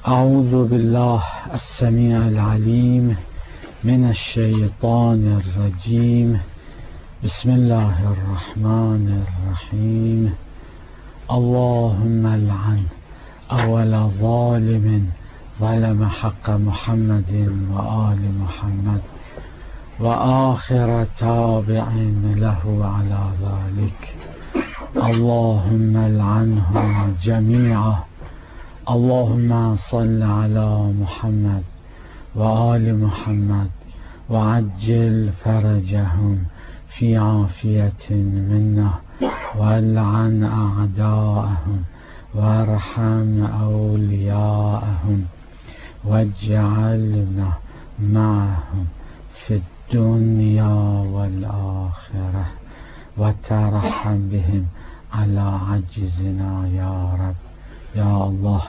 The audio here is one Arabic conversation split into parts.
أعوذ بالله السميع العليم من الشيطان الرجيم. بسم الله الرحمن الرحيم. اللهم لعن أول ظالم ظلم حق محمد وآل محمد وآخر تابع له على ذلك. اللهم لعنهم جميعا. اللهم صل على محمد وآل محمد وعجل فرجهم في عافية منا، والعن أعداءهم وارحم أولياءهم، واجعلنا معهم في الدنيا والآخرة، وترحم بهم على عجزنا يا رب يا الله.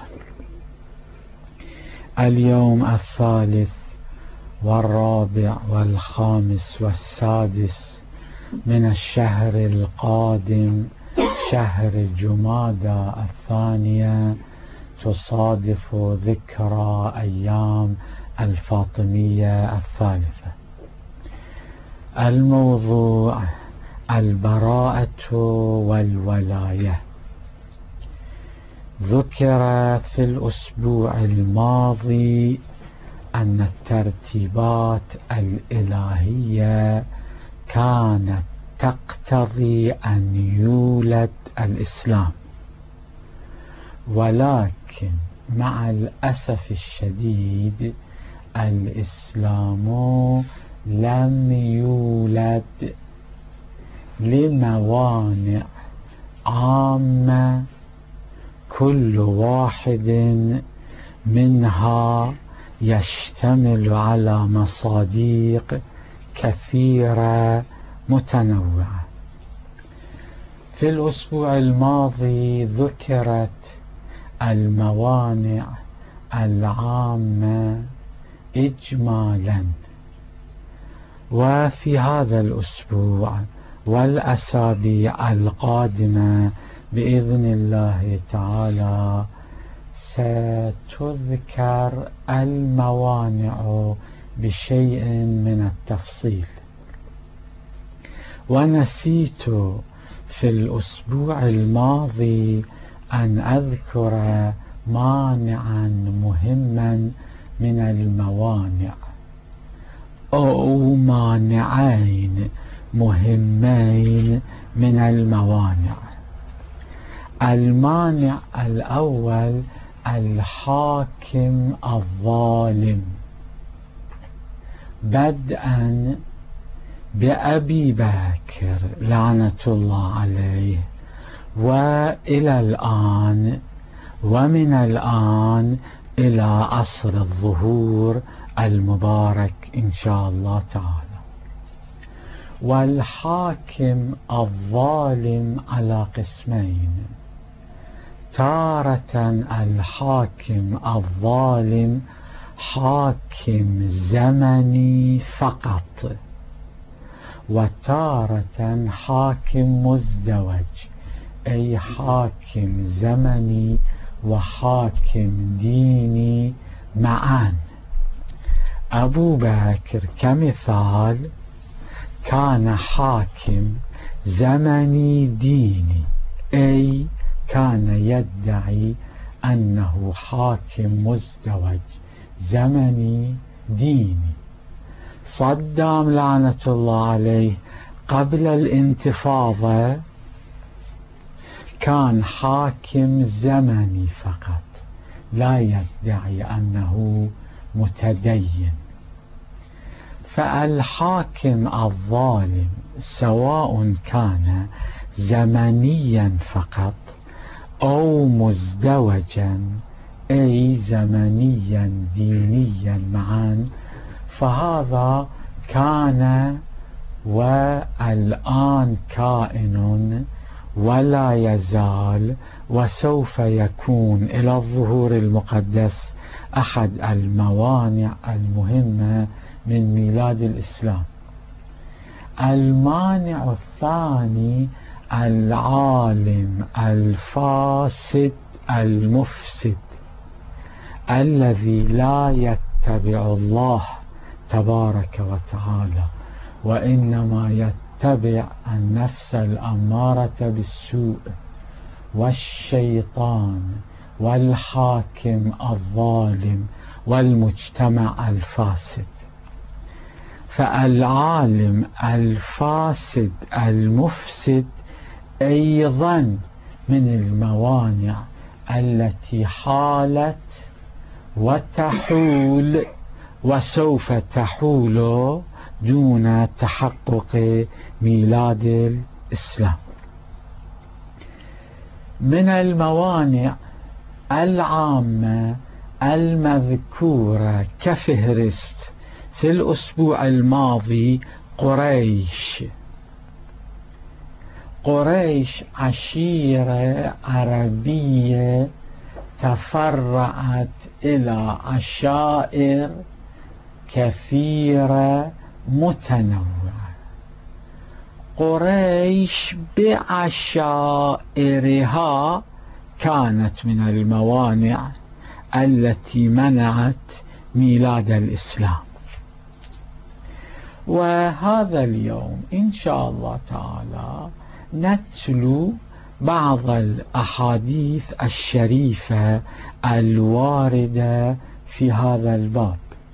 اليوم الثالث والرابع والخامس والسادس من الشهر القادم، شهر جمادى الثانية، تصادف ذكرى أيام الفاطمية الثالثة. الموضوع البراءة والولاية. ذكر في الأسبوع الماضي أن الترتيبات الإلهية كانت تقتضي أن يولد الإسلام، ولكن مع الأسف الشديد الإسلام لم يولد لموانع عامة، كل واحد منها يشتمل على مصادق كثيرة متنوعة. في الأسبوع الماضي ذكرت الموانع العامة إجمالا، وفي هذا الأسبوع والأسابيع القادمة بإذن الله تعالى ستذكر الموانع بشيء من التفصيل. ونسيت في الأسبوع الماضي أن أذكر مانعا مهما من الموانع، أو مانعين مهمين من الموانع. المانع الأول الحاكم الظالم، بدءا بأبي بكر لعنة الله عليه، وإلى الآن، ومن الآن إلى عصر الظهور المبارك إن شاء الله تعالى. والحاكم الظالم على قسمين: تارة الحاكم الظالم حاكم زمني فقط، وتارة حاكم مزدوج، أي حاكم زمني وحاكم ديني معا. أبو بكر كمثال كان حاكم زمني ديني، أي كان يدعي أنه حاكم مزدوج زمني ديني. صدام لعنة الله عليه قبل الانتفاضة كان حاكم زمني فقط، لا يدعي أنه متدين. فالحاكم الظالم سواء كان زمنيا فقط أو مزدوجا، أي زمنيا دينيا معا، فهذا كان والآن كائن ولا يزال وسوف يكون إلى الظهور المقدس أحد الموانع المهمة من ميلاد الإسلام. المانع الثاني العالم الفاسد المفسد الذي لا يتبع الله تبارك وتعالى، وإنما يتبع النفس الأمارة بالسوء والشيطان والحاكم الظالم والمجتمع الفاسد. فالعالم الفاسد المفسد أيضا من الموانع التي حالت وتحول وسوف تحول دون تحقق ميلاد الإسلام. من الموانع العامة المذكورة كفهرست في الأسبوع الماضي قريش عشيرة عربية تفرعت إلى عشائر كثيرة متنوعة. قريش بعشائرها كانت من الموانع التي منعت ميلاد الإسلام. وهذا اليوم إن شاء الله تعالى نتلو بعض الأحاديث الشريفة الواردة في هذا الباب.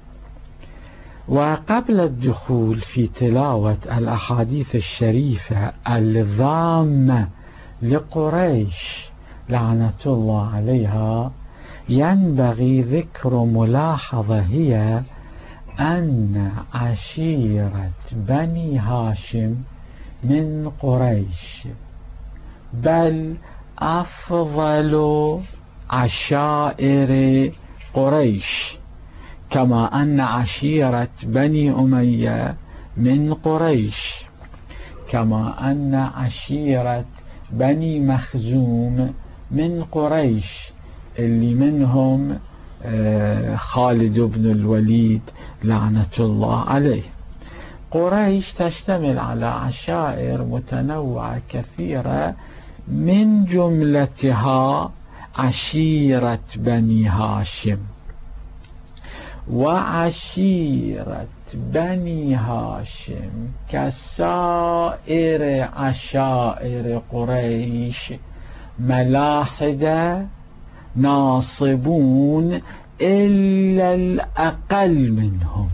وقبل الدخول في تلاوة الأحاديث الشريفة الذامة لقريش لعنة الله عليها، ينبغي ذكر ملاحظة، هي أن عشيرة بني هاشم من قريش، بل أفضل عشائر قريش، كما أن عشيرة بني أمية من قريش، كما أن عشيرة بني مخزوم من قريش اللي منهم خالد بن الوليد لعنة الله عليه. قريش تشتمل على عشائر متنوعة كثيرة، من جملتها عشيرة بني هاشم. وعشيرة بني هاشم كسائر عشائر قريش ملاحدة ناصبون إلا الأقل منهم.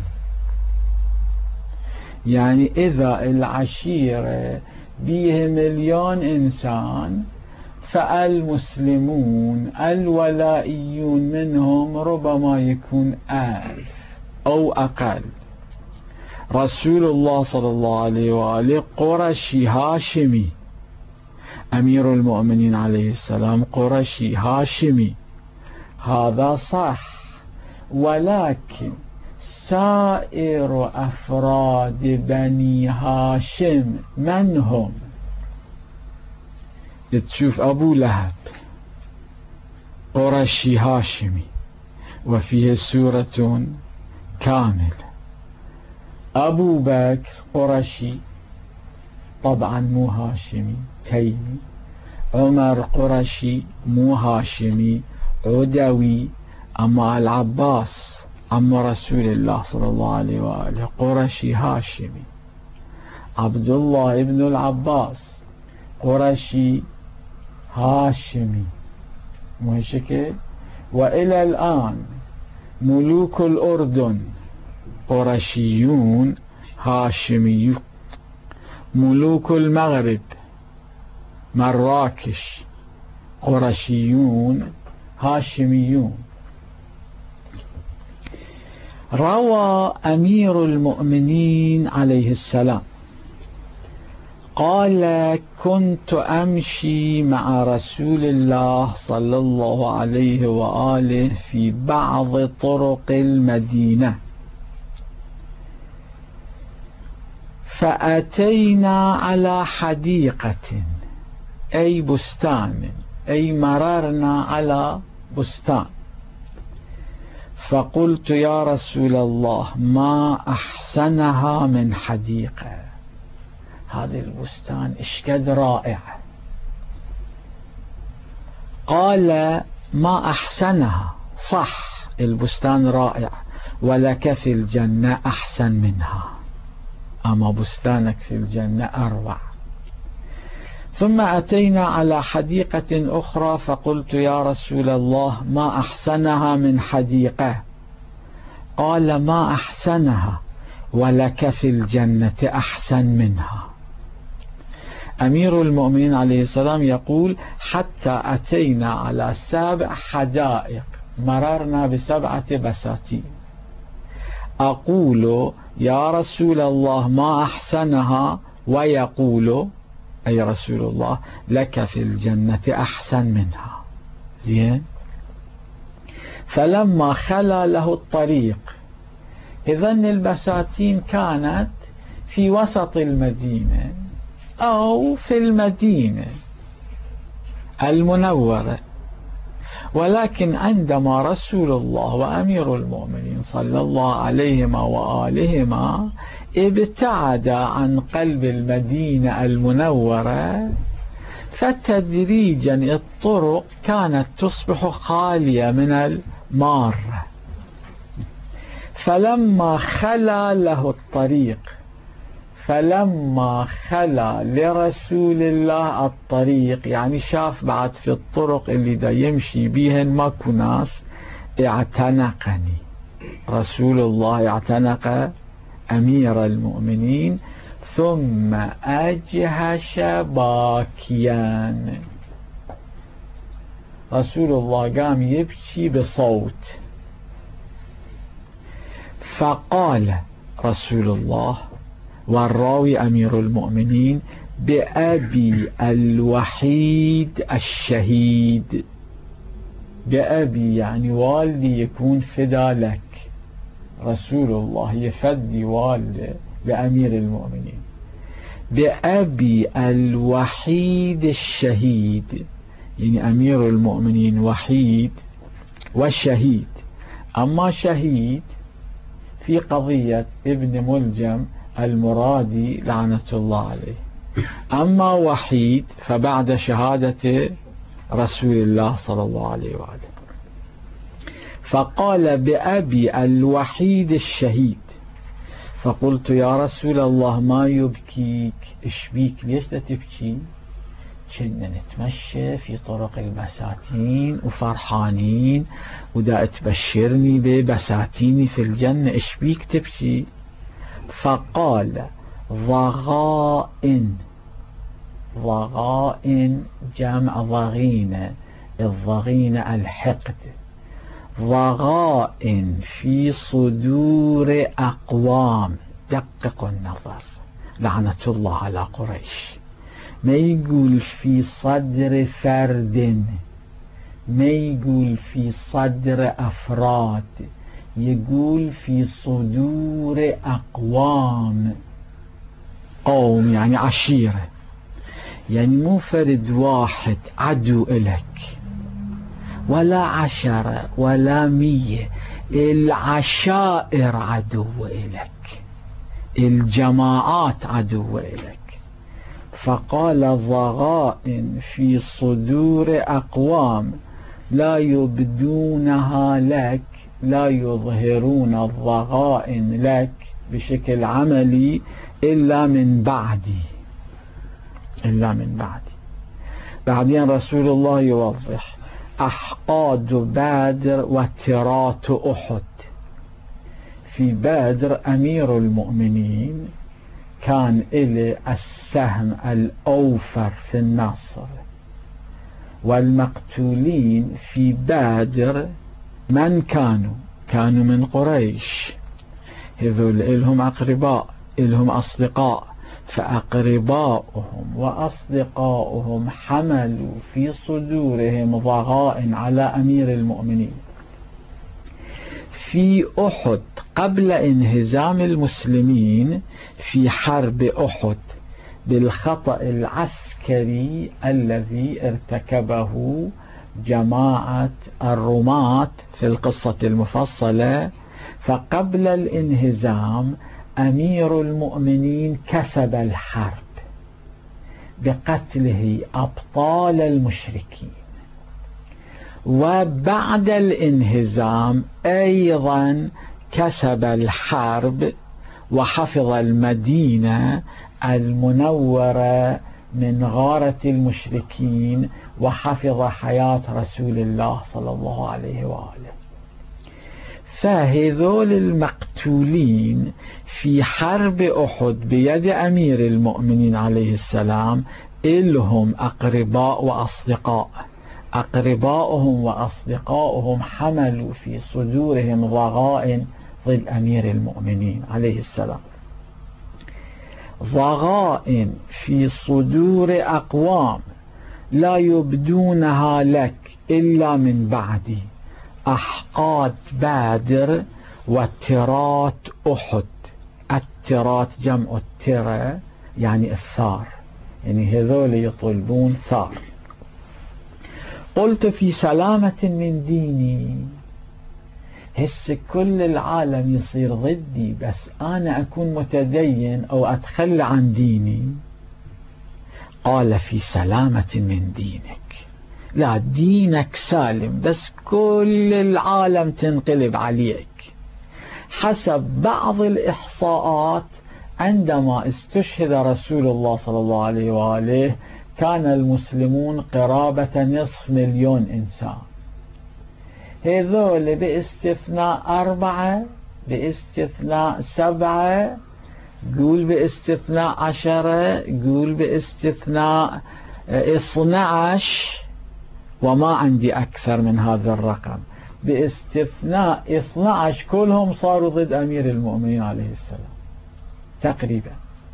يعني إذا العشيرة بيه 1,000,000 إنسان، فالمسلمون الولائيون منهم ربما يكون 1000 أو أقل. رسول الله صلى الله عليه وآله قرشي هاشمي، أمير المؤمنين عليه السلام قرشي هاشمي، هذا صح، ولكن سائر أفراد بني هاشم من هم؟ تشوف أبو لهب قرشي هاشمي وفيه سورة كاملة، أبو بكر قرشي طبعا مو هاشمي تيمي، عمر قرشي مو هاشمي عدوي، أما العباس عم رسول الله صلى الله عليه وآله قرشي هاشمي، عبد الله ابن العباس قرشي هاشمي، مو هيك؟ وإلى الآن ملوك الأردن قرشيون هاشميون، ملوك المغرب مراكش قرشيون هاشميون. روى أمير المؤمنين عليه السلام قال: كنت أمشي مع رسول الله صلى الله عليه وآله في بعض طرق المدينة، فأتينا على حديقة أي بستان، أي مررنا على بستان، فقلت: يا رسول الله ما أحسنها من حديقة، هذا البستان إشكد رائع. قال: ما أحسنها، صح البستان رائع، ولك في الجنة أحسن منها، أما بستانك في الجنة أروع. ثم أتينا على حديقة أخرى فقلت يا رسول الله ما أحسنها من حديقة؟ قال ما أحسنها ولك في الجنة أحسن منها. أمير المؤمنين عليه السلام يقول حتى أتينا على 7 حدائق، مررنا ب7 بساتين. أقول يا رسول الله ما أحسنها، ويقول أي رسول الله لك في الجنة أحسن منها. زين. فلما خلا له الطريق، إذن البساتين كانت في وسط المدينة أو في المدينة المنورة، ولكن عندما رسول الله وأمير المؤمنين صلى الله عليهما وآلهما ابتعد عن قلب المدينة المنورة، فتدريجا الطرق كانت تصبح خالية من المار. فلما خلا له الطريق، فلما خلا لرسول الله الطريق، يعني شاف بعد في الطرق اللي دا يمشي بيهن ماكو ناس، اعتنقني رسول الله، اعتنق أمير المؤمنين، ثم أجهش باكيا. رسول الله قام يبكي بصوت، فقال رسول الله والراوي أمير المؤمنين بأبي الوحيد الشهيد. بأبي يعني والدي يكون فدا لك، رسول الله يفدي والده لأمير المؤمنين. بأبي الوحيد الشهيد، يعني أمير المؤمنين وحيد والشهيد. أما شهيد في قضية ابن ملجم المرادي لعنة الله عليه، أما وحيد فبعد شهادة رسول الله صلى الله عليه وآله. فقال بأبي الوحيد الشهيد. فقلت يا رسول الله ما يبكيك؟ إيش بيك؟ ليش لا تبكي؟ كنا نتمشى في طرق البساتين وفرحانين، ودا تبشرني ببساتيني في الجنة، إيش بيك تبكي؟ فقال ضغائن. ضغائن جمع ضغينة، الضغينة الحقد. ضغائن في صدور أقوام، دققوا النظر، لعنة الله على قريش. ما يقول في صدر فرد، ما يقول في صدر أفراد، يقول في صدور أقوام. قوم يعني عشيرة، يعني مو فرد واحد عدو إلك، ولا 10 ولا 100، العشائر عدو إلك، الجماعات عدو إلك. فقال ضغائن في صدور أقوام لا يبدونها لك، لا يظهرون الضغائن لك بشكل عملي إلا من بعدي، إلا من بعدي. بعدين رسول الله يوضح أحقاد بدر وترات أحد. في بدر أمير المؤمنين كان إلي السهم الأوفر في النصر، والمقتولين في بدر من كانوا من قريش. هذول إلهم أقرباء، إلهم أصدقاء، فأقرباؤهم وأصدقاؤهم حملوا في صدورهم ضغائن على أمير المؤمنين. في أحد قبل انهزام المسلمين في حرب أحد بالخطأ العسكري الذي ارتكبه جماعة الرماة في القصة المفصلة، فقبل الانهزام أمير المؤمنين كسب الحرب بقتله أبطال المشركين، وبعد الانهزام أيضا كسب الحرب وحفظ المدينة المنورة من غارة المشركين، وحفظ حياة رسول الله صلى الله عليه وآله. فهذول المقتولين في حرب أحد بيد أمير المؤمنين عليه السلام إلهم أقرباء وأصدقاء. أقرباؤهم وأصدقاؤهم حملوا في صدورهم ضغائن ضد أمير المؤمنين عليه السلام، ضغائن في صدور أقوام لا يبدونها لك إلا من بعد أحقاد بدر وترات أحد. الترات جمع الترى يعني الثار، يعني هذول يطلبون ثار. قلت في سلامة من ديني، هسه كل العالم يصير ضدي بس أنا أكون متدين أو أتخلى عن ديني. قال في سلامة من دينك، لا دينك سالم بس كل العالم تنقلب عليك. حسب بعض الإحصاءات عندما استشهد رسول الله صلى الله عليه وآله كان المسلمون قرابة 500,000 إنسان. هذول باستثناء 4، باستثناء 7، قول باستثناء 10، قول باستثناء 12، وما عندي أكثر من هذا الرقم، باستثناء 12 كلهم صاروا ضد أمير المؤمنين عليه السلام تقريبا.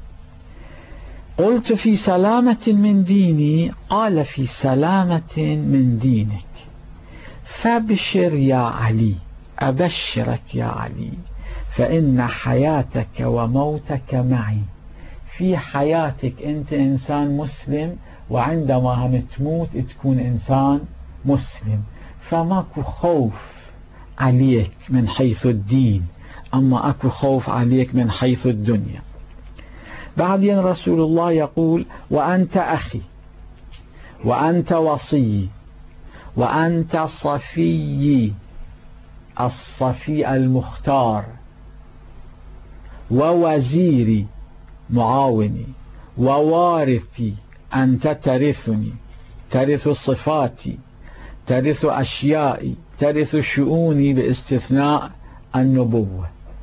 قلت في سلامة من ديني، قال في سلامة من دينك، فابشر يا علي، أبشرك يا علي، فإن حياتك وموتك معي. في حياتك أنت إنسان مسلم، وعندما هم تموت تكون إنسان مسلم، فماكو خوف عليك من حيث الدين، أما أكو خوف عليك من حيث الدنيا. بعدين رسول الله يقول: وأنت أخي، وأنت وصي، وأنت صفي، الصفي المختار، ووزيري معاوني، ووارثي، أنت ترثني، ترث صفاتي، ترث أشيائي، ترث شؤوني باستثناء النبوة،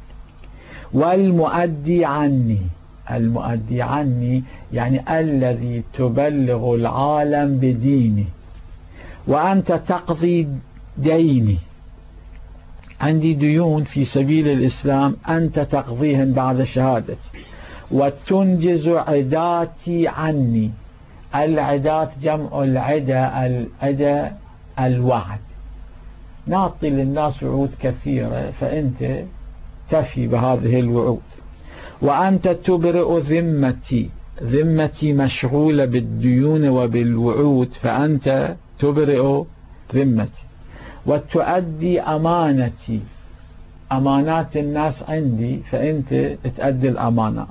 والمؤدي عني. المؤدي عني يعني الذي تبلغ العالم بديني، وأنت تقضي ديني. عندي ديون في سبيل الإسلام أنت تقضيهن بعد شهادتي، وتنجز عداتي عني. العدات جمع العدا، العدا الوعد، نعطي للناس وعود كثيرة فأنت تفي بهذه الوعود. وأنت تبرئ ذمتي، ذمتي مشغولة بالديون وبالوعود فأنت تبرئ ذمتي. وتؤدي أمانتي، أمانات الناس عندي فأنت تؤدي الأمانات.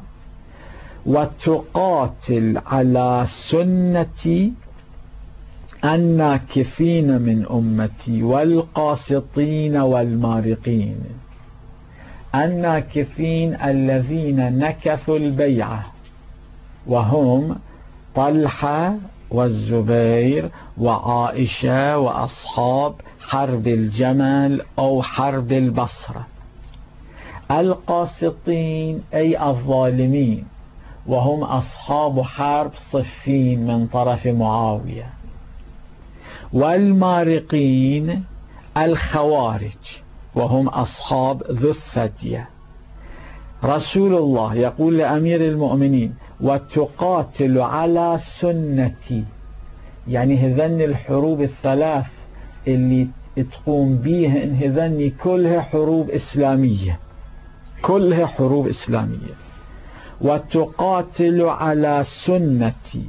وتقاتل على سنتي الناكثين من أمتي والقاسطين والمارقين. الناكثين الذين نكثوا البيعة، وهم طلحة والزبير وعائشة وأصحاب حرب الجمل أو حرب البصرة. القاسطين أي الظالمين، وهم أصحاب حرب صفين من طرف معاوية. والمارقين الخوارج، وهم أصحاب ذو الثدية. رسول الله يقول لأمير المؤمنين: وتقاتل على سنتي، يعني هذن الحروب الثلاث اللي تقوم بيهن هذن كلها حروب إسلامية، كلها حروب إسلامية. وتقاتل على سنتي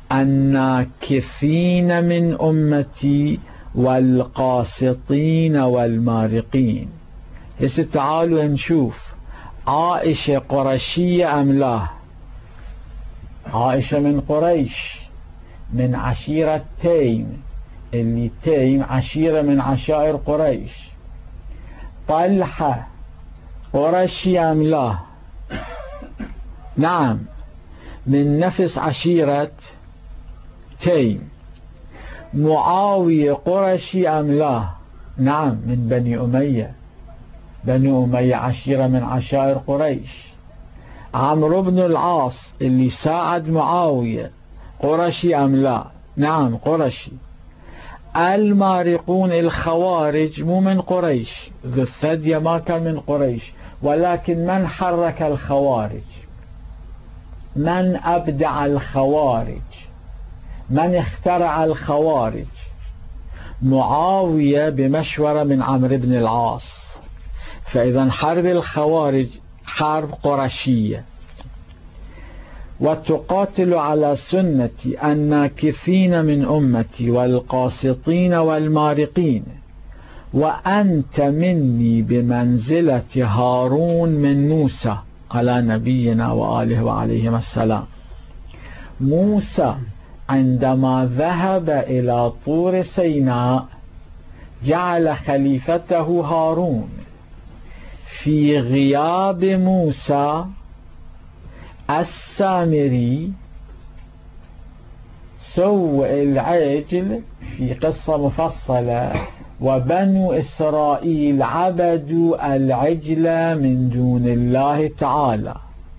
الناكثين من أمتي والقاسطين والمارقين. هسه تعالوا نشوف عائشة قرشية أم لا؟ عائشة من قريش، من عشيرة تيم، اللي تيم عشيرة من عشائر قريش. طلحة قرشي أم لا؟ نعم، من نفس عشيرة تيم. معاوية قرشي أم لا؟ نعم، من بني أمية. بني أمية عشيرة من عشائر قريش. عمرو بن العاص اللي ساعد معاوية قرشي أم لا؟ نعم، قرشي. المارقون الخوارج مو من قريش، ذو الثدية ما كان من قريش، ولكن من حرك الخوارج، من أبدع الخوارج، من اخترع الخوارج؟ معاوية بمشورة من عمرو بن العاص. فإذا حرب الخوارج حرب قرشية. وتقاتل على سنة الناكثين من أمتي والقاسطين والمارقين، وأنت مني بمنزلة هارون من موسى على نبينا وآله وعليهم السلام. موسى عندما ذهب إلى طور سيناء جعل خليفته هارون. في غياب موسى السامري سوى العجل في قصة مفصلة، وبنو إسرائيل عبدوا العجل من دون الله تعالى.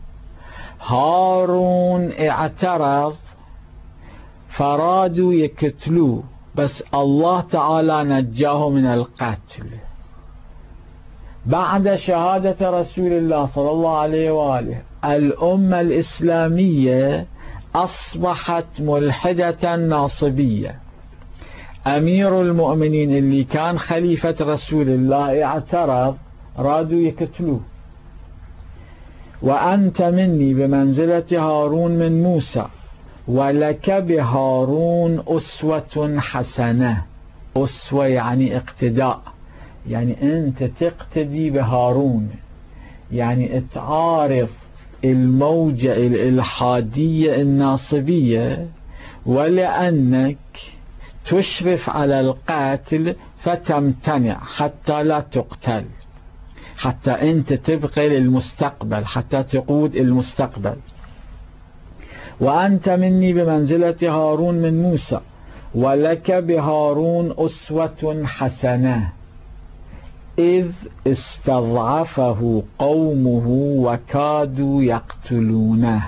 هارون اعترض فرادوا يقتلوه، بس الله تعالى نجاه من القتل. بعد شهادة رسول الله صلى الله عليه وآله الأمة الإسلامية أصبحت ملحدة ناصبية. أمير المؤمنين اللي كان خليفة رسول الله اعترض، رادوا يقتلوه. وأنت مني بمنزلة هارون من موسى، ولك بهارون أسوة حسنة. أسوة يعني اقتداء، يعني أنت تقتدي بهارون، يعني تعارض الموجة الإلحادية الناصبية، ولأنك تشرف على القاتل فتمتنع حتى لا تقتل، حتى أنت تبقى للمستقبل، حتى تقود المستقبل. وأنت مني بمنزلة هارون من موسى، ولك بهارون أسوة حسنة إذ استضعفه قومه وكادوا يقتلونه.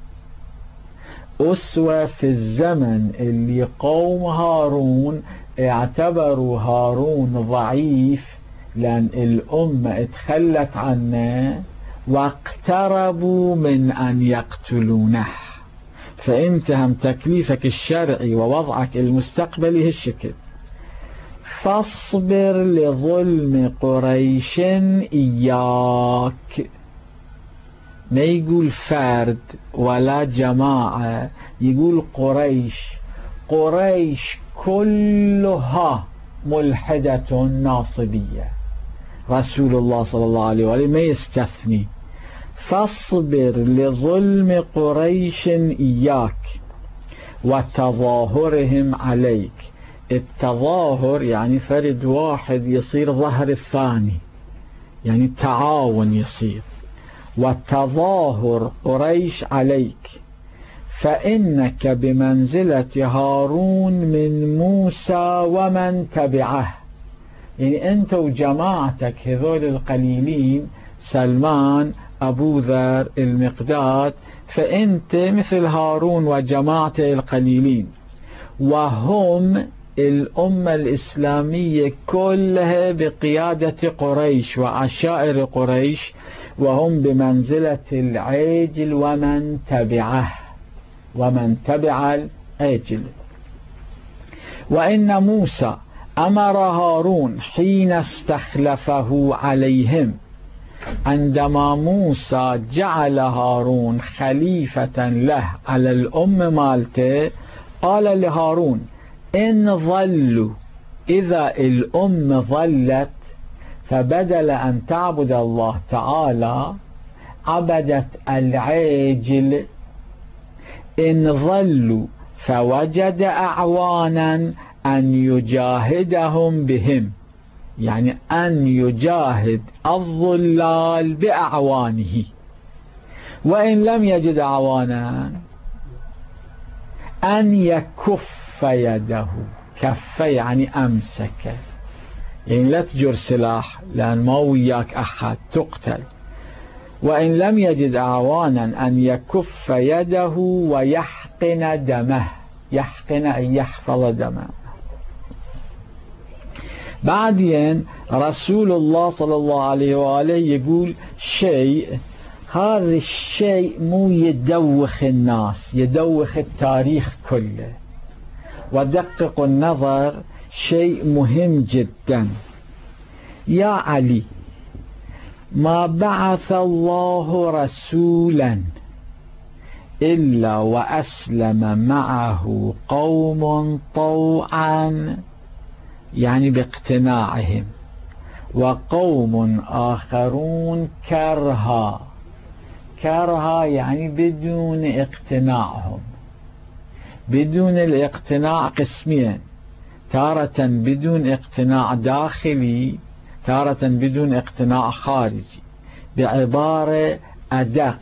أسوة في الزمن اللي قوم هارون اعتبروا هارون ضعيف لأن الأمة اتخلت عنه واقتربوا من أن يقتلونه. فأنت هم تكليفك الشرعي ووضعك المستقبلي هالشكل. فاصبر لظلم قريش إياك. ما يقول فرد ولا جماعة، يقول قريش. قريش كلها ملحدة ناصبية، رسول الله صلى الله عليه وآله ما يستثني. فاصبر لظلم قريش إياك وتظاهرهم عليك. التظاهر يعني فرد واحد يصير ظهر الثاني، يعني تعاون يصير. وتظاهر قريش عليك، فإنك بمنزلة هارون من موسى ومن تبعه. يعني أنت وجماعتك هذول القليلين، سلمان، أبو ذر، المقداد، فأنت مثل هارون وجماعته القليلين. وهم الأمة الإسلامية كلها بقيادة قريش وعشائر قريش، وهم بمنزلة العجل ومن تبعه، ومن تبع العجل. وإن موسى أمر هارون حين استخلفه عليهم. عندما موسى جعل هارون خليفة له على الأمة مالته، قال لهارون: إن ظلوا، إذا الأمة ظلت فبدل أن تعبد الله تعالى عبدت العجل. إن ظلوا فوجد أعوانا أن يجاهدهم بهم، يعني أن يجاهد الضلال بأعوانه، وإن لم يجد أعوانا أن يكف يده. كف يعني أمسك، يعني لا تجر سلاح لأن ما وياك أحد تقتل. وإن لم يجد أعوانا أن يكف يده ويحقن دمه. يحقن أن يحفظ دمه. بعدين رسول الله صلى الله عليه وآله يقول شيء، هذا الشيء مو يدوخ الناس، يدوخ التاريخ كله. ودقق النظر، شيء مهم جدا. يا علي، ما بعث الله رسولا إلا وأسلم معه قوم طوعا، يعني باقتناعهم، وقوم آخرون كرها. كرها يعني بدون اقتناعهم. بدون الاقتناع قسمين، تارة بدون اقتناع داخلي، تارة بدون اقتناع خارجي. بعبارة أدق،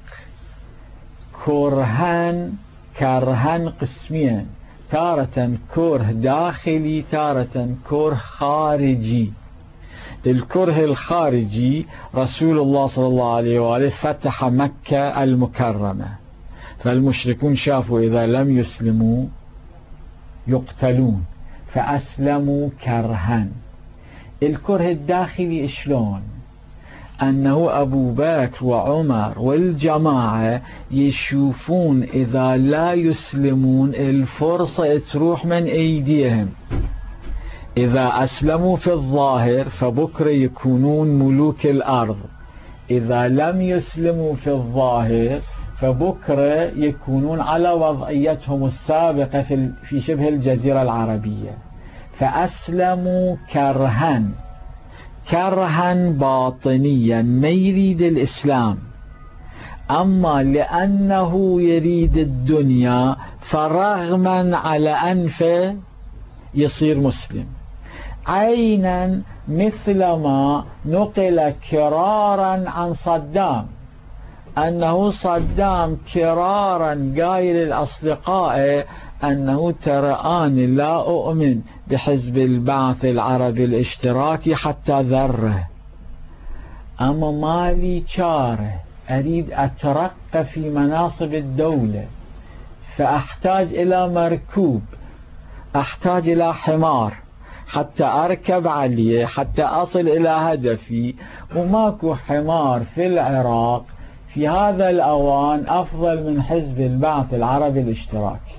كرهان كرهان قسمين، تارة كره داخلي، تارة كره خارجي. الكره الخارجي رسول الله صلى الله عليه وآله فتح مكة المكرمة، فالمشركون شافوا إذا لم يسلموا يقتلون، فأسلموا كرها. الكره الداخلي شلون؟ أنه أبو بكر وعمر والجماعة يشوفون إذا لا يسلمون الفرصة تروح من أيديهم. إذا أسلموا في الظاهر فبكرة يكونون ملوك الأرض، إذا لم يسلموا في الظاهر فبكرة يكونون على وضعيتهم السابقة في شبه الجزيرة العربية. فأسلموا كرها، كرها باطنيا، ما يريد الإسلام، أما لأنه يريد الدنيا فرغما على أنفه يصير مسلم. عينا مثل ما نقل كرارا عن صدام، أنه صدام كرارا قايل الأصدقاء أنه ترى أنا لا أؤمن بحزب البعث العربي الاشتراكي حتى ذره، أما مالي شاره، أريد أترقى في مناصب الدولة، فأحتاج إلى مركوب، أحتاج إلى حمار حتى أركب عليه حتى أصل إلى هدفي، وماكو حمار في العراق في هذا الأوان أفضل من حزب البعث العربي الاشتراكي.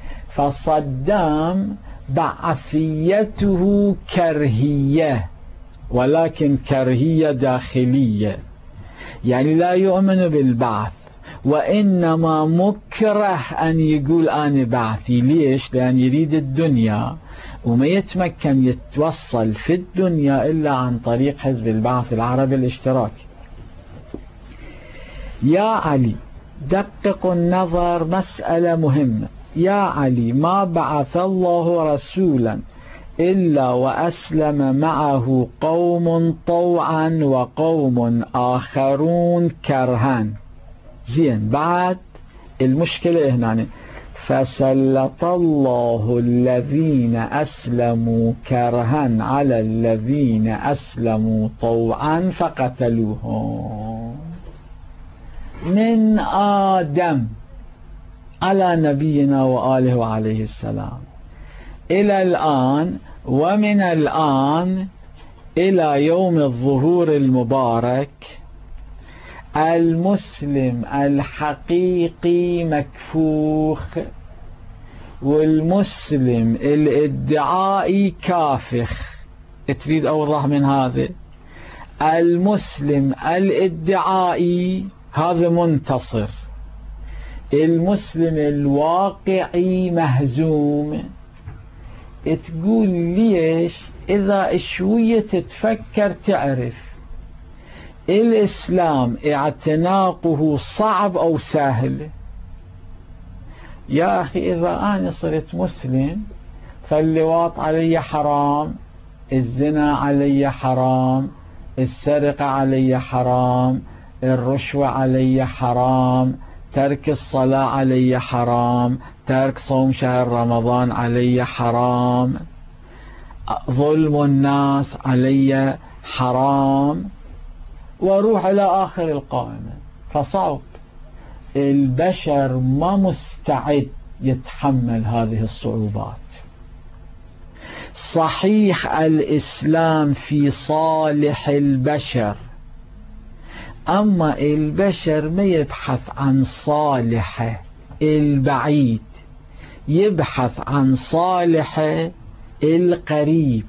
فصدام بعثيته كرهية، ولكن كرهية داخلية، يعني لا يؤمن بالبعث، وإنما مكره أن يقول أنا بعثي. ليش؟ لأن يريد الدنيا وما يتمكن يتوصل في الدنيا إلا عن طريق حزب البعث العربي الاشتراكي. يا علي، دقق النظر، مسألة مهمة. يا علي، ما بعث الله رسولا إلا وأسلم معه قوم طوعا وقوم آخرون كرها. زين، بعد المشكلة هنا، فسلط الله الذين أسلموا كرها على الذين أسلموا طوعا فقتلوهم. من آدم على نبينا وآله وعليه السلام إلى الآن، ومن الآن إلى يوم الظهور المبارك، المسلم الحقيقي مكفوخ، والمسلم الادعائي كافخ. تريد أوضح من هذا؟ المسلم الادعائي هذا منتصر، المسلم الواقعي مهزوم. تقول ليش؟ إذا شوية تتفكر تعرف الإسلام اعتناقه صعب أو سهل. يا أخي، إذا أنا صرت مسلم فاللواط علي حرام، الزنا علي حرام، السرقة علي حرام، الرشوة علي حرام، ترك الصلاة علي حرام، ترك صوم شهر رمضان علي حرام، ظلم الناس علي حرام، وروح إلى آخر القائمة. فصعب، البشر ما مستعد يتحمل هذه الصعوبات. صحيح الإسلام في صالح البشر، أما البشر ما يبحث عن صالحه البعيد، يبحث عن صالحه القريب.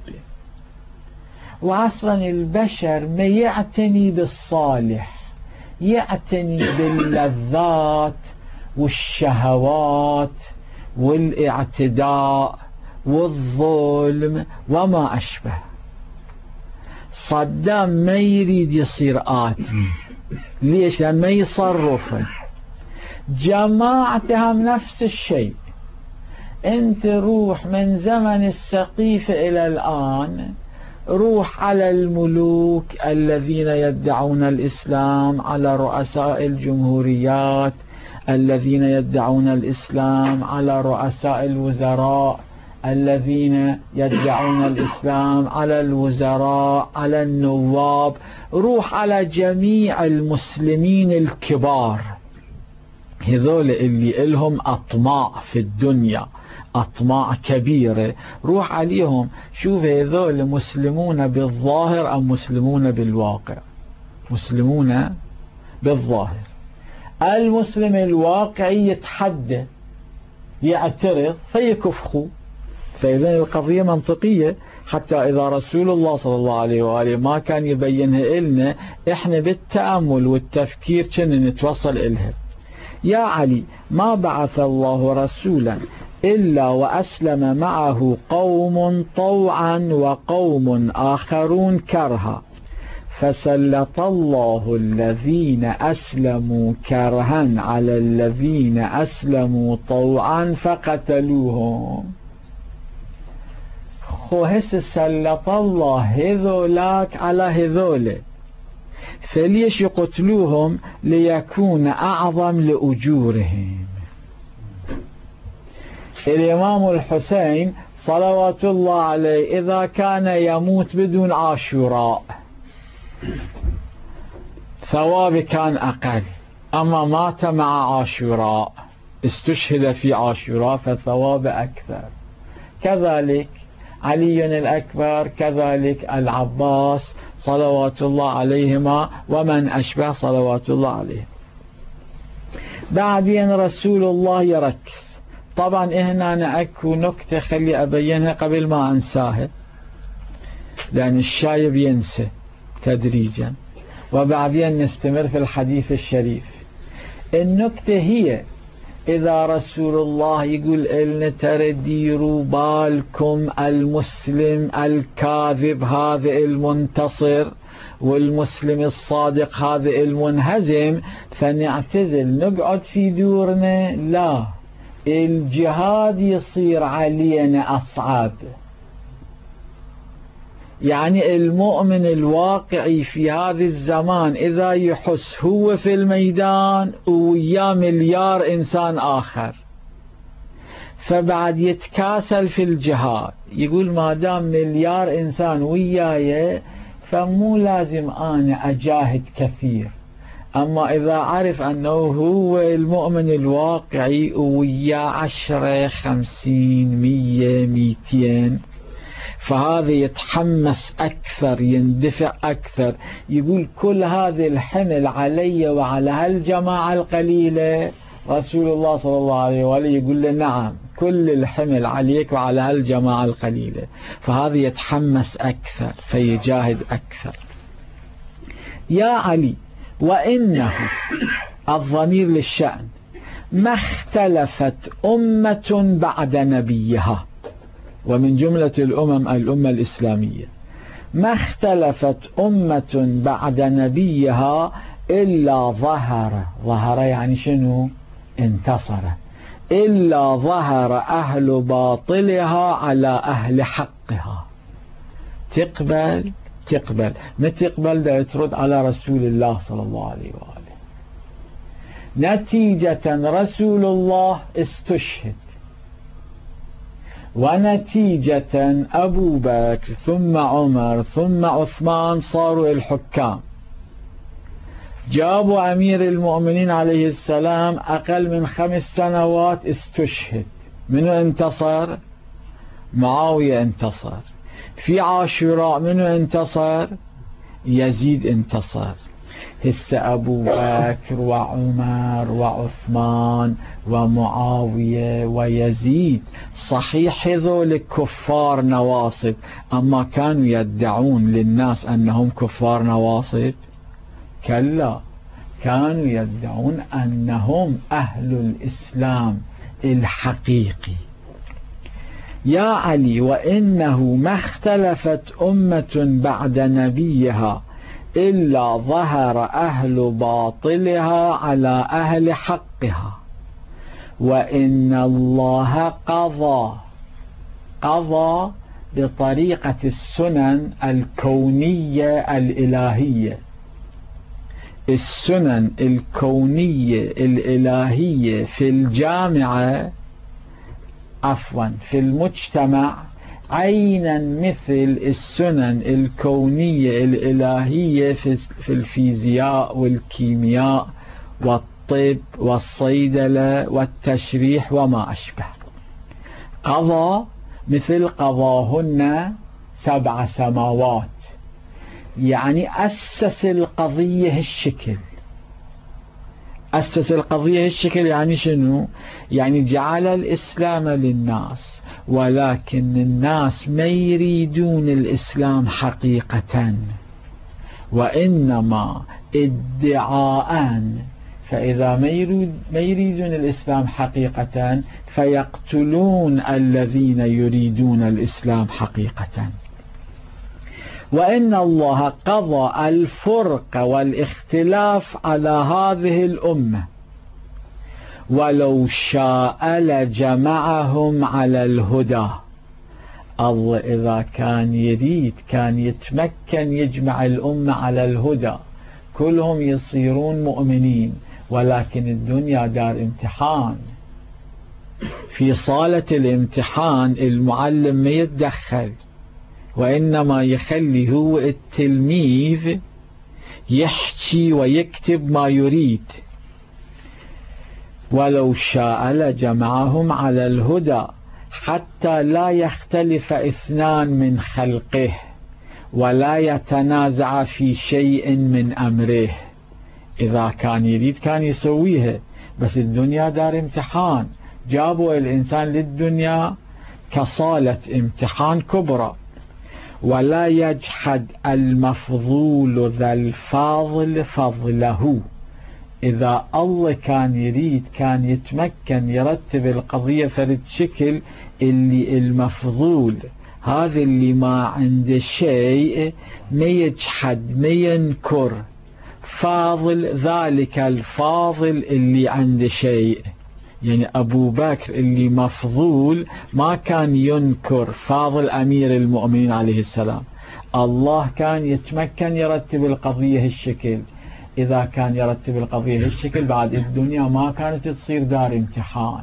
وأصلا البشر ما يعتني بالصالح، يعتني باللذات والشهوات والاعتداء والظلم وما أشبه. صدام ما يريد يصير آتي، ليش؟ لأن ما يصرفه. جماعتهم نفس الشيء. انت روح من زمن السقيفة إلى الآن، روح على الملوك الذين يدعون الإسلام، على رؤساء الجمهوريات الذين يدعون الإسلام، على رؤساء الوزراء الذين يدعون الإسلام، على الوزراء، على النواب، روح على جميع المسلمين الكبار، هذول اللي إلهم أطماع في الدنيا، أطماع كبيرة، روح عليهم شوف هذول مسلمون بالظاهر أم مسلمون بالواقع؟ مسلمون بالظاهر. المسلم الواقعي يتحدى، يعترض، فيكفخوا. فإذا القضية منطقية، حتى إذا رسول الله صلى الله عليه وآله ما كان يبينها إلنا، إحنا بالتأمل والتفكير كنا نتوصل إلها. يا علي، ما بعث الله رسولا إلا وأسلم معه قوم طوعا وقوم آخرون كرها، فسلط الله الذين أسلموا كرها على الذين أسلموا طوعا فقتلوهم. هسه سلط الله هذولاك على هذول، فليش يقتلوهم؟ ليكون أعظم لأجورهم. الإمام الحسين صلوات الله عليه إذا كان يموت بدون عاشوراء ثواب كان أقل، أما مات مع عاشوراء، استشهد في عاشوراء، فثواب أكثر. كذلك علي الأكبر، كذلك العباس صلوات الله عليهما ومن أشبه صلوات الله عليه. بعدين رسول الله يركز. طبعا هنا أكو نكتة خلي أبينها قبل ما أنساها، لأن الشايب ينسى تدريجا، وبعدين نستمر في الحديث الشريف. النكتة هي إذا رسول الله يقول لنا ترى ديروا بالكم، المسلم الكاذب هذا المنتصر، والمسلم الصادق هذا المنهزم، فنعتزل نقعد في دورنا. لا، الجهاد يصير علينا أصعب. يعني المؤمن الواقعي في هذا الزمان إذا يحس هو في الميدان ويا مليار إنسان آخر، فبعد يتكاسل في الجهاد، يقول ما دام مليار إنسان وياي فمو لازم أنا أجاهد كثير. أما إذا عرف أنه هو المؤمن الواقعي ويا 10 50 100 200، فهذا يتحمس أكثر، يندفع أكثر، يقول كل هذا الحمل علي وعلى هالجماعة القليلة. رسول الله صلى الله عليه وآله يقول له نعم، كل الحمل عليك وعلى هالجماعة القليلة، فهذا يتحمس أكثر فيجاهد أكثر. يا علي، وإنه الضمير للشأن، ما اختلفت أمة بعد نبيها، ومن جملة الأمم الأمة الإسلامية، ما اختلفت أمة بعد نبيها إلا ظهر يعني شنو؟ انتصر. إلا ظهر أهل باطلها على أهل حقها. تقبل ما تقبل ده ترد على رسول الله صلى الله عليه وآله. نتيجة رسول الله استشهد، ونتيجة أبو بكر ثم عمر ثم عثمان صاروا الحكام. جابوا أمير المؤمنين عليه السلام أقل من 5 سنوات استشهد. منو انتصر؟ معاوية انتصر. في عاشوراء منو انتصر؟ يزيد انتصر. هسه أبو بكر وعمر وعثمان ومعاوية ويزيد صحيح هذول كفار نواصب، أما كانوا يدعون للناس أنهم كفار نواصب؟ كلا، كانوا يدعون أنهم أهل الإسلام الحقيقي. يا علي، وإنه ما اختلفت أمة بعد نبيها إلا ظهر أهل باطلها على أهل حقها، وإن الله قضى بطريقة السنن الكونية الإلهية. السنن الكونية الإلهية في الجامعة في المجتمع عينا مثل السنن الكونية الإلهية في الفيزياء والكيمياء والطب والصيدلة والتشريح وما أشبه. قضى مثل قضاهن 7 سماوات، يعني أسس القضية الشكل. أسس القضية الشكل يعني شنو؟ يعني جعل الإسلام للناس، ولكن الناس ما يريدون الإسلام حقيقة، وإنما ادعاء. فإذا ما يريدون الإسلام حقيقة فيقتلون الذين يريدون الإسلام حقيقة. وإن الله قضى الفرق والاختلاف على هذه الأمة، ولو شاء لجمعهم على الهدى. الله إذا كان يريد كان يتمكن يجمع الأمة على الهدى، كلهم يصيرون مؤمنين، ولكن الدنيا دار امتحان. في صالة الامتحان المعلم ما يتدخل، وإنما يخلي هو التلميذ يحكي ويكتب ما يريد. ولو شاء لجمعهم على الهدى حتى لا يختلف 2 من خلقه ولا يتنازع في شيء من أمره. إذا كان يريد كان يسويها، بس الدنيا دار امتحان. جابوا الإنسان للدنيا كصالة امتحان كبرى. ولا يجحد المفضول ذا الفاضل فضله. إذا الله كان يريد كان يتمكن يرتب القضية فرد شكل، اللي المفضول هذا اللي ما عنده شيء ما يجحد ما ينكر، فاضل ذلك الفاضل اللي عنده شيء. يعني أبو بكر اللي مفضول ما كان ينكر فاضل أمير المؤمنين عليه السلام. الله كان يتمكن يرتب القضية الشكل. إذا كان يرتب القضية الشكل بعد الدنيا ما كانت تصير دار امتحان،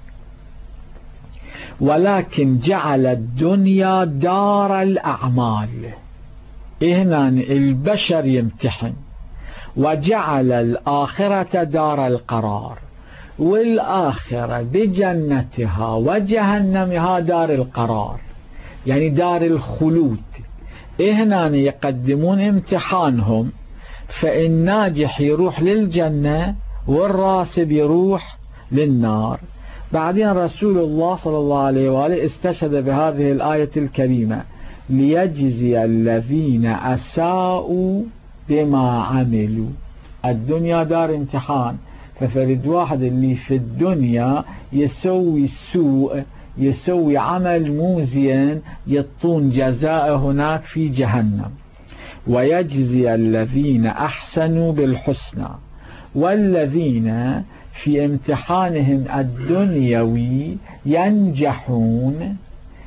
ولكن جعل الدنيا دار الأعمال. هنا البشر يمتحن، وجعل الآخرة دار القرار، والآخرة بجنتها وجهنمها دار القرار، يعني دار الخلود. هنا يقدمون امتحانهم، فالناجح يروح للجنة والراسب يروح للنار. بعدين رسول الله صلى الله عليه وآله استشهد بهذه الآية الكريمة: ليجزي الذين أساءوا بما عملوا. الدنيا دار امتحان، ففرد واحد اللي في الدنيا يسوي السوء، يسوي عمل مو زين، يطون جزاء هناك في جهنم. ويجزي الذين أحسنوا بالحسنى، والذين في امتحانهم الدنيوي ينجحون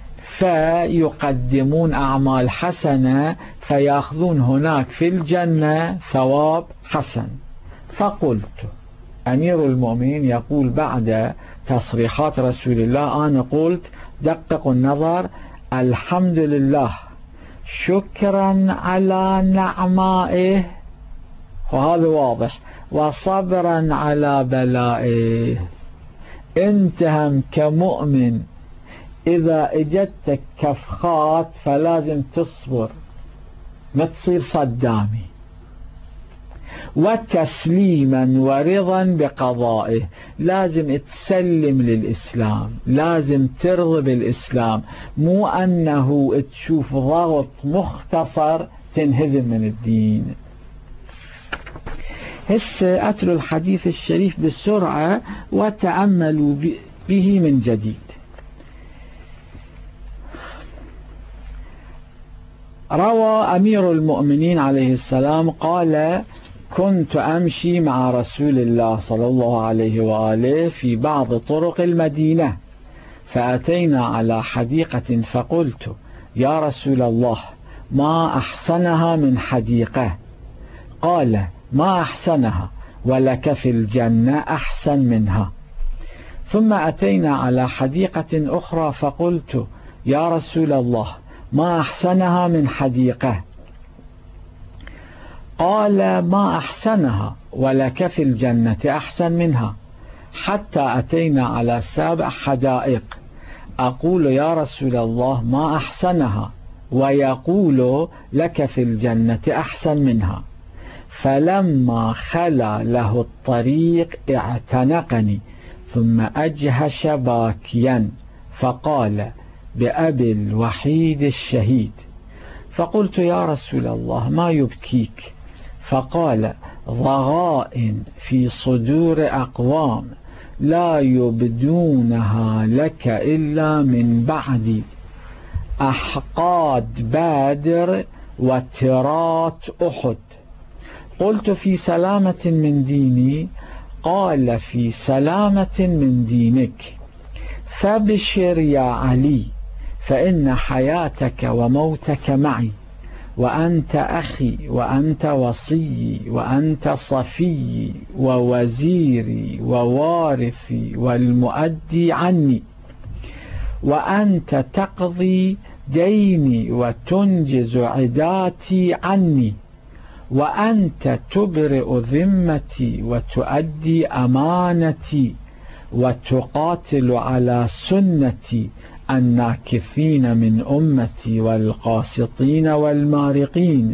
فيقدمون أعمال حسنة فيأخذون هناك في الجنة ثواب حسن. فقلت أمير المؤمنين يقول بعد تصريحات رسول الله أنا قلت دققوا النظر الحمد لله شكرا على نعمائه وهذا واضح وصبرا على بلائه. انتهم كمؤمن إذا اجتك كفخات فلازم تصبر ما تصير صدامي، وتسليما ورضا بقضائه لازم تسلم للإسلام، لازم ترضى بالإسلام، مو أنه تشوف ضغط مختصر تنهزم من الدين. هسه أتلو الحديث الشريف بسرعة وتأملوا به من جديد. روى أمير المؤمنين عليه السلام قال كنت أمشي مع رسول الله صلى الله عليه وآله في بعض طرق المدينة فأتينا على حديقة فقلت يا رسول الله ما أحسنها من حديقة؟ قال ما أحسنها ولك في الجنة أحسن منها. ثم أتينا على حديقة أخرى فقلت يا رسول الله ما أحسنها من حديقة؟ قال ما أحسنها ولك في الجنة أحسن منها. حتى أتينا على 7 حدائق أقول يا رسول الله ما أحسنها ويقول لك في الجنة أحسن منها. فلما خلا له الطريق اعتنقني ثم أجهش باكيا فقال بأبي الوحيد الشهيد. فقلت يا رسول الله ما يبكيك؟ فقال ضغائن في صدور أقوام لا يبدونها لك إلا من بعد أحقاد بادر وترات أحد. قلت في سلامة من ديني؟ قال في سلامة من دينك. فبشر يا علي فإن حياتك وموتك معي، وأنت أخي وأنت وصيي وأنت صفيي ووزيري ووارثي والمؤدي عني، وأنت تقضي ديني وتنجز عداتي عني، وأنت تبرئ ذمتي وتؤدي أمانتي وتقاتل على سنتي الناكثين من أمتي والقاسطين والمارقين،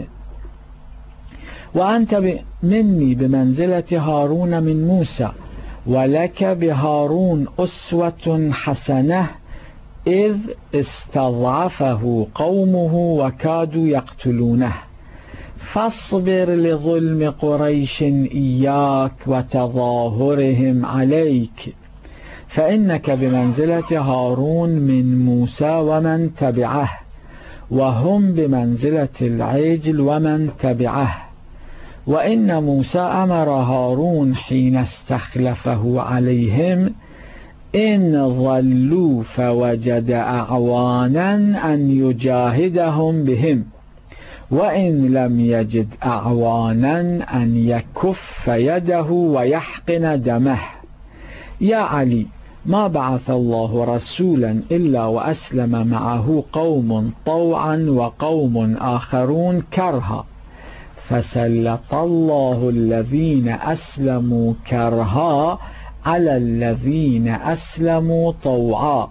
وأنت مني بمنزلة هارون من موسى، ولك بهارون أسوة حسنة إذ استضعفه قومه وكادوا يقتلونه. فاصبر لظلم قريش إياك وتظاهرهم عليك، فإنك بمنزلة هارون من موسى ومن تبعه، وهم بمنزلة العجل ومن تبعه. وإن موسى أمر هارون حين استخلفه عليهم إن ظلوا فوجد أعوانا أن يجاهدهم بهم، وإن لم يجد أعوانا أن يكف يده ويحقن دمه. يا علي ما بعث الله رسولا إلا وأسلم معه قوم طوعا وقوم آخرون كرها، فسلط الله الذين أسلموا كرها على الذين أسلموا طوعا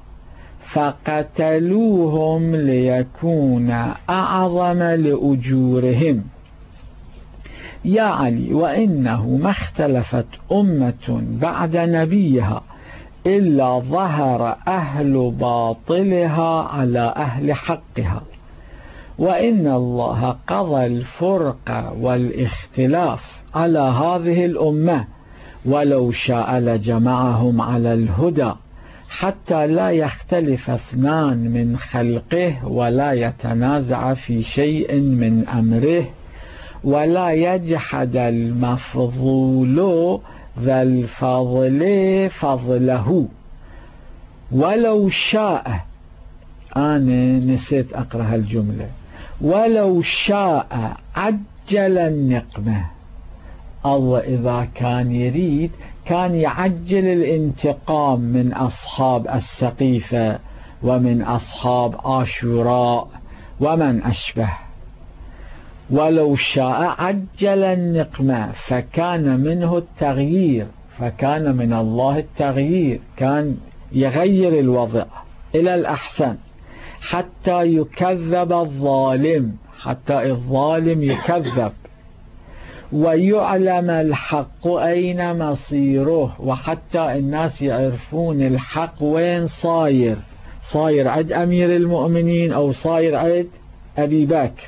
فقتلوهم ليكون أعظم لأجورهم. يا علي وإنه ما اختلفت أمة بعد نبيها إلا ظهر أهل باطلها على أهل حقها، وإن الله قضى الفرق والاختلاف على هذه الأمة، ولو شاء لجمعهم على الهدى حتى لا يختلف 2 من خلقه ولا يتنازع في شيء من أمره، ولا يجحد المفضول ذا الفضل فضله ولو شاء. أنا نسيت أقرأ هالجملة. ولو شاء عجل النقمة. الله إذا كان يريد كان يعجل الانتقام من أصحاب السقيفة ومن أصحاب عاشوراء ومن أشبه. ولو شاء عجل النقمة، فكان منه التغيير، فكان من الله التغيير، كان يغير الوضع إلى الأحسن حتى يكذب الظالم، حتى الظالم يكذب، ويعلم الحق أين مصيره، وحتى الناس يعرفون الحق وين صاير، صاير عند أمير المؤمنين أو صاير عند أبي بكر.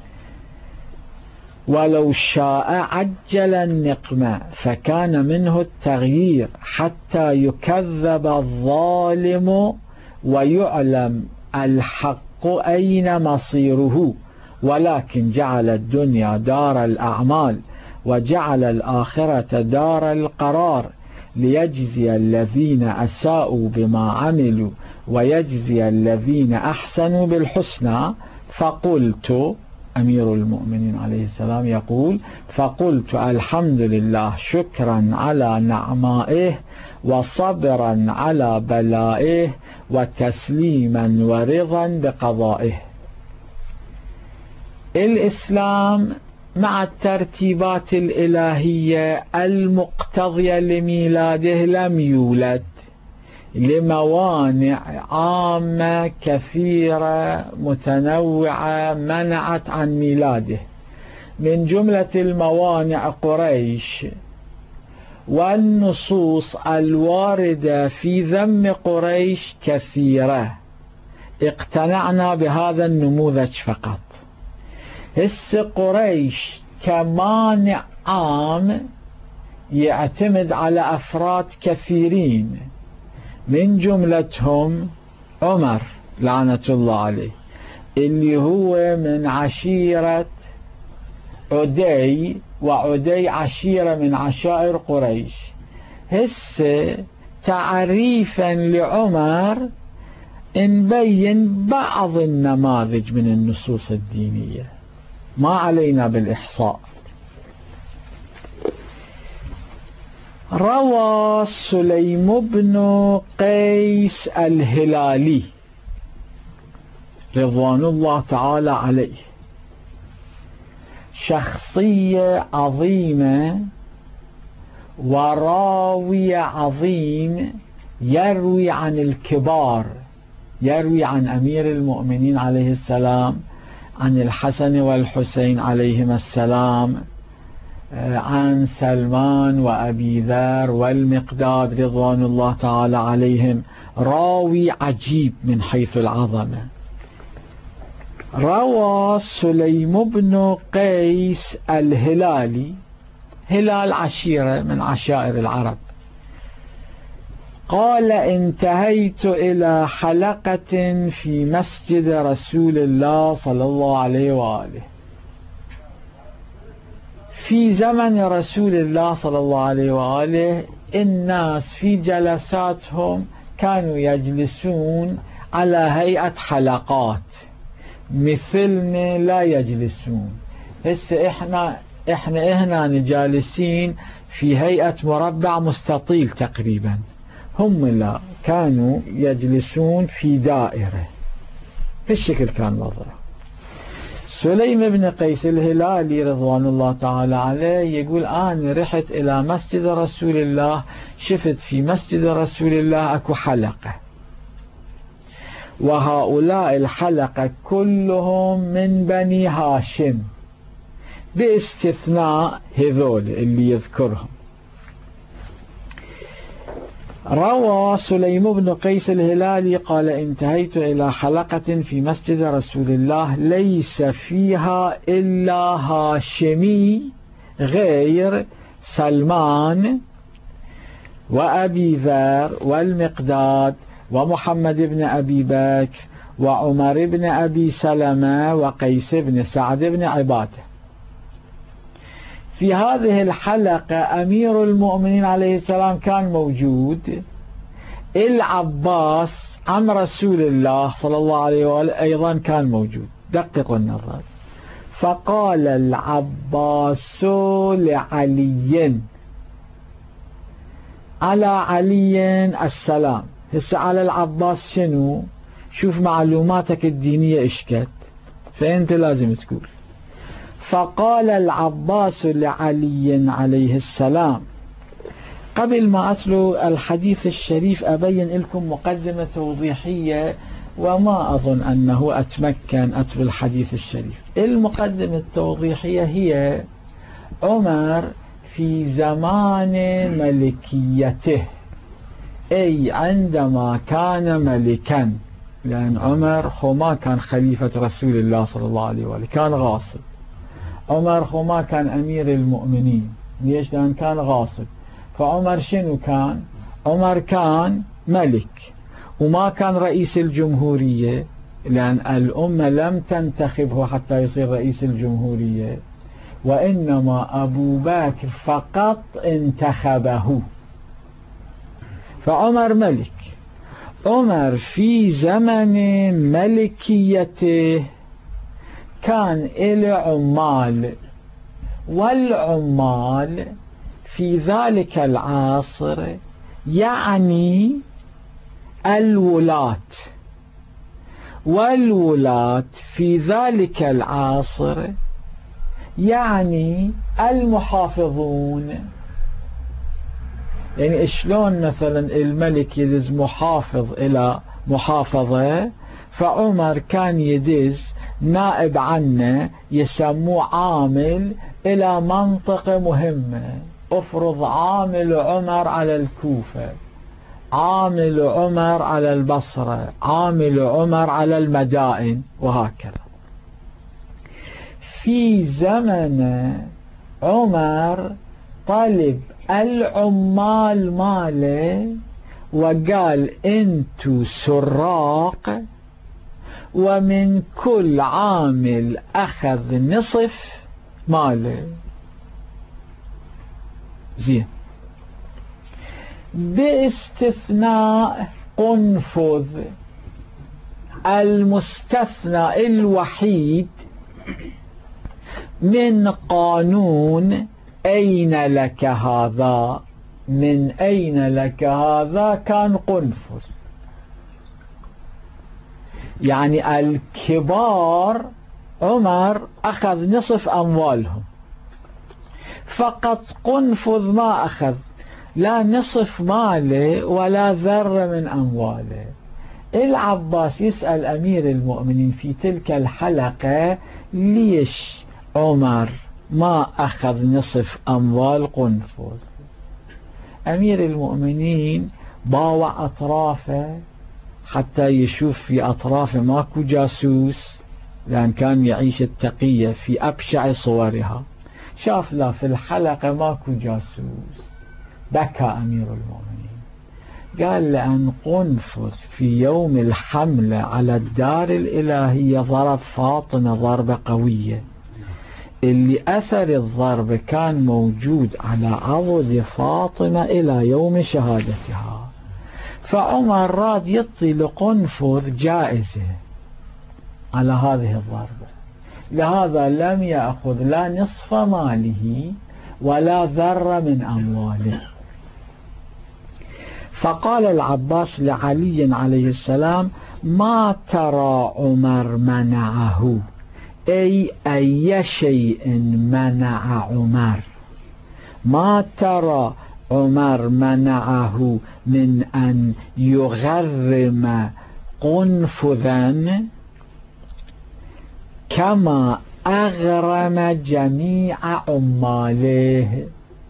ولو شاء عجل النقمة، فكان منه التغيير حتى يكذب الظالم ويعلم الحق أين مصيره، ولكن جعل الدنيا دار الأعمال وجعل الآخرة دار القرار، ليجزي الذين أساءوا بما عملوا ويجزي الذين أحسنوا بالحسنى. فقلت، أمير المؤمنين عليه السلام يقول: فقلت الحمد لله شكرا على نعمائه وصبرا على بلائه وتسليما ورضا بقضائه. الإسلام مع الترتيبات الإلهية المقتضية لميلاده لم يولد لموانع عامة كثيرة متنوعة منعت عن ميلاده. من جملة الموانع قريش، والنصوص الواردة في ذم قريش كثيرة، اقتنعنا بهذا النموذج فقط. هس قريش كمانع عام يعتمد على أفراد كثيرين، من جملتهم عمر لعنة الله عليه، اللي هو من عشيرة عدي، وعدي عشيرة من عشائر قريش. هسه تعريفا لعمر نبين بعض النماذج من النصوص الدينية، ما علينا بالإحصاء. روى سليم بن قيس الهلالي رضوان الله تعالى عليه، شخصية عظيمة وراوي عظيم، يروي عن الكبار، يروي عن أمير المؤمنين عليه السلام، عن الحسن والحسين عليهما السلام، عن سلمان وأبي ذر والمقداد رضوان الله تعالى عليهم. راوي عجيب من حيث العظمة. روى سليم بن قيس الهلالي، هلال عشيرة من عشائر العرب، قال: انتهيت إلى حلقة في مسجد رسول الله صلى الله عليه وآله. في زمن رسول الله صلى الله عليه وآله الناس في جلساتهم كانوا يجلسون على هيئة حلقات، مثلنا لا يجلسون. هسه احنا هنا جالسين في هيئة مربع مستطيل تقريبا، هم لا، كانوا يجلسون في دائرة، بالشكل كان وضعه. سليم بن قيس الهلالي رضوان الله تعالى عليه يقول: أنا رحت إلى مسجد رسول الله، شفت في مسجد رسول الله أكو حلقة، وهؤلاء الحلقة كلهم من بني هاشم باستثناء هذول اللي يذكرهم. روى سليم بن قيس الهلالي قال: انتهيت إلى حلقة في مسجد رسول الله ليس فيها إلا هاشمي غير سلمان وأبي ذر والمقداد ومحمد بن أبي بكر وعمر بن أبي سلمة وقيس بن سعد بن عبادة. في هذه الحلقة أمير المؤمنين عليه السلام كان موجود، العباس عم رسول الله صلى الله عليه وآله أيضا كان موجود. دققوا النظر. فقال العباس لعلي، على علي السلام. هسه على العباس شنو؟ شوف معلوماتك الدينية اشكت، فأنت لازم تقول. فقال العباس لعلي عليه السلام. قبل ما أتلو الحديث الشريف أبين لكم مقدمة توضيحية، وما أظن أنه أتمكن أتلو الحديث الشريف. المقدمة التوضيحية هي عمر في زمان ملكيته، أي عندما كان ملكا، لأن عمر هو ما كان خليفة رسول الله صلى الله عليه وآله، كان غاصب. عمر هو ما كان أمير المؤمنين، ليش؟ لأن كان غاصب. فعمر شنو كان؟ عمر كان ملك، وما كان رئيس الجمهورية، لأن الأمة لم تنتخبه حتى يصير رئيس الجمهورية، وإنما أبو بكر فقط انتخبه. فعمر ملك. عمر في زمن ملكيته كان إلى عمال، والعمال في ذلك العصر يعني الولاة، والولاة في ذلك العصر يعني المحافظون. يعني شلون مثلا الملك يدز محافظ إلى محافظة، فعمر كان يدز نائب عنه يسموه عامل إلى منطقة مهمة. افرض عامل عمر على الكوفة، عامل عمر على البصرة، عامل عمر على المدائن، وهكذا. في زمن عمر طلب العمال ماله وقال انتو سراق، ومن كل عامل أخذ نصف ماله. زين. باستثناء قنفذ، المستثنى الوحيد من قانون أين لك هذا، من أين لك هذا، كان قنفذ. يعني الكبار عمر أخذ نصف أموالهم، فقط قنفذ ما أخذ لا نصف ماله ولا ذرة من أمواله. العباس يسأل أمير المؤمنين في تلك الحلقة ليش عمر ما أخذ نصف أموال قنفذ. أمير المؤمنين باوع أطرافه حتى يشوف في أطرافه ماكو جاسوس، لأن كان يعيش التقية في أبشع صورها. شاف لا في الحلقة ماكو جاسوس، بكى أمير المؤمنين، قال لأن قنفذ في يوم الحملة على الدار الإلهية ضرب فاطمة ضربة قوية، اللي أثر الضرب كان موجود على عضد فاطمة إلى يوم شهادتها. فعمر راد يعطي لقنفذ جائزة على هذه الضربة، لهذا لم يأخذ لا نصف ماله ولا ذرة من أمواله. فقال العباس لعلي عليه السلام: ما ترى عمر منعه، أي شيء منع عمر، ما ترى عمر منعه من أن يغرم قنفذا كما أغرم جميع عماله،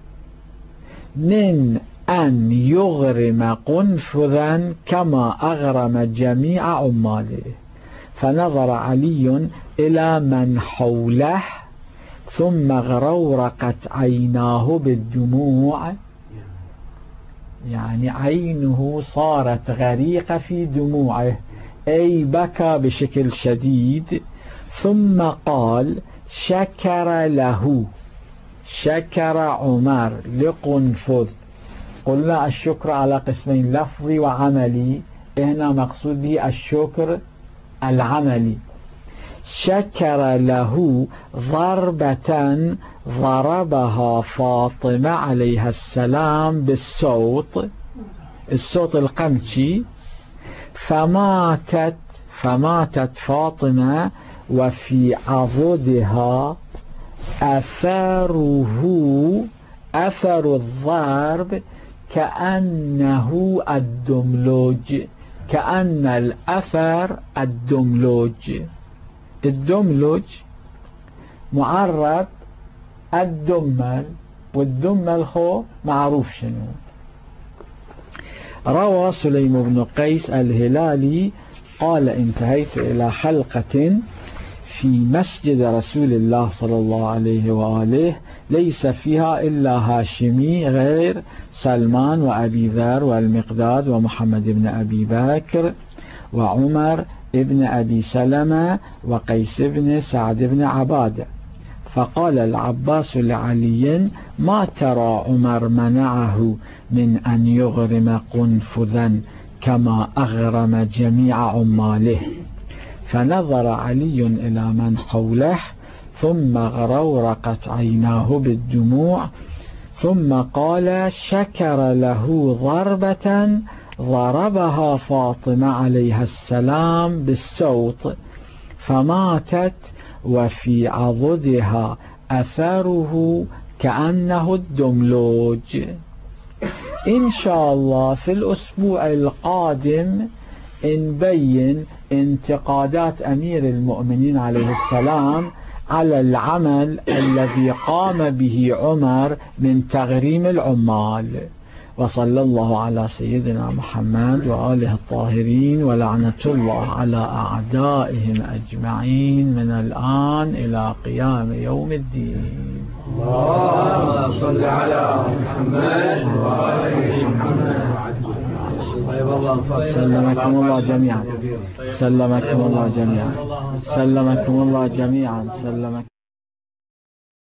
من أن يغرم قنفذا كما أغرم جميع عماله. فنظر علي إلى من حوله ثم غرورقت عيناه بالدموع، يعني عينه صارت غريقة في دموعه، أي بكى بشكل شديد. ثم قال: شكر له، شكر عمر لقنفذ. قلنا الشكر على قسمين، لفظي وعملي، هنا مقصود به الشكر العملي. شكر له ضربة ضربها فاطمة عليها السلام بالصوت، الصوت القمشي، فماتت فاطمة وفي عضدها أثر الضرب كأنه الدملج، كأن الأثر الدملج. الدملج معرب الدمل، والدمل هو معروف شنو. روى سليم بن قيس الهلالي قال: انتهيت إلى حلقة في مسجد رسول الله صلى الله عليه وآله ليس فيها إلا هاشمي غير سلمان وأبي ذر والمقداد ومحمد بن أبي بكر وعمر ابن أبي سلمة وقيس بن سعد بن عبادة. فقال العباس لعلي: ما ترى عمر منعه من أن يغرم قنفذا كما أغرم جميع عماله؟ فنظر علي إلى من حوله ثم غرورقت عيناه بالدموع، ثم قال: شكر له ضربة ضربها فاطمة عليها السلام بالصوت فماتت وفي عضدها أثره كأنه الدملوج. إن شاء الله في الأسبوع القادم نبين انتقادات أمير المؤمنين عليه السلام على العمل الذي قام به عمر من تغريم العمال. وصلى الله على سيدنا محمد وآله الطاهرين، ولعنة الله على أعدائهم أجمعين من الآن إلى قيام يوم الدين. اللهم صل على محمد وآل محمد. سلمكم الله جميعا، سلمكم الله جميعا، سلمكم الله جميعا، سلمكم